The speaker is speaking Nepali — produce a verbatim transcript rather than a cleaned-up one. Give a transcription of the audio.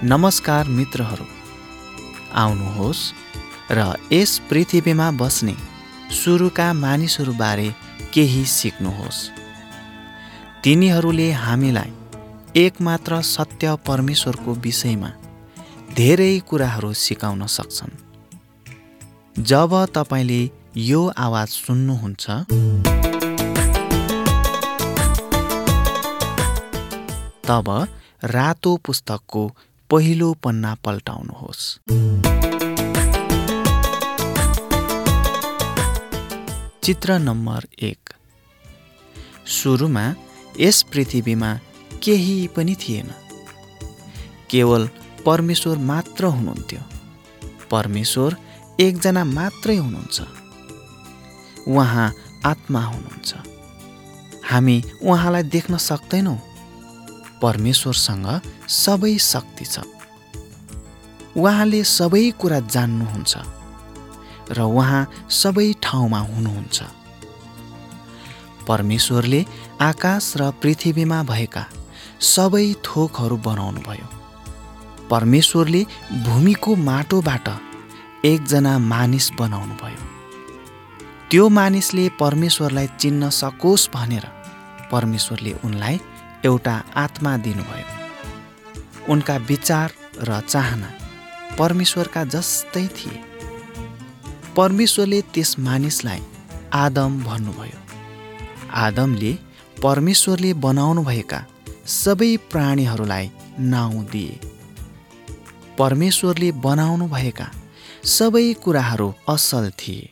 नमस्कार मित्रहरू, आउनुहोस् र यस पृथ्वीमा बस्ने सुरुका मानिसहरूबारे केही सिक्नुहोस्। तिनीहरूले हामीलाई एकमात्र सत्य परमेश्वरको विषयमा धेरै कुराहरू सिकाउन सक्छन्। जब तपाईले यो आवाज सुन्नुहुन्छ, तब रातो पुस्तकको पहिलो पन्ना पल्टाउनुहोस्। चित्र नम्बर एक। सुरुमा यस पृथ्वीमा केही पनि थिएन, केवल परमेश्वर मात्र हुनुहुन्थ्यो। परमेश्वर एकजना मात्रै हुनुहुन्छ। उहाँ आत्मा हुनुहुन्छ। हामी उहाँलाई देख्न सक्दैनौँ। परमेश्वरसँग सबै शक्ति छ। उहाँले सबै कुरा जान्नुहुन्छ र उहाँ सबै ठाउँमा हुनुहुन्छ। परमेश्वरले आकाश र पृथ्वीमा भएका सबै थोकहरू बनाउनुभयो। परमेश्वरले भूमिको माटोबाट एकजना मानिस बनाउनुभयो। त्यो मानिसले परमेश्वरलाई चिन्न सकोस् भनेर परमेश्वरले उनलाई एउटा आत्मा दिनुभयो। उनका विचार र चाहना परमेश्वरका जस्तै थिए। परमेश्वरले त्यस मानिसलाई आदम भन्नुभयो। आदमले परमेश्वरले बनाउनुभएका सबै प्राणीहरूलाई नाउँ दिए। परमेश्वरले बनाउनुभएका सबै कुराहरू असल थिए।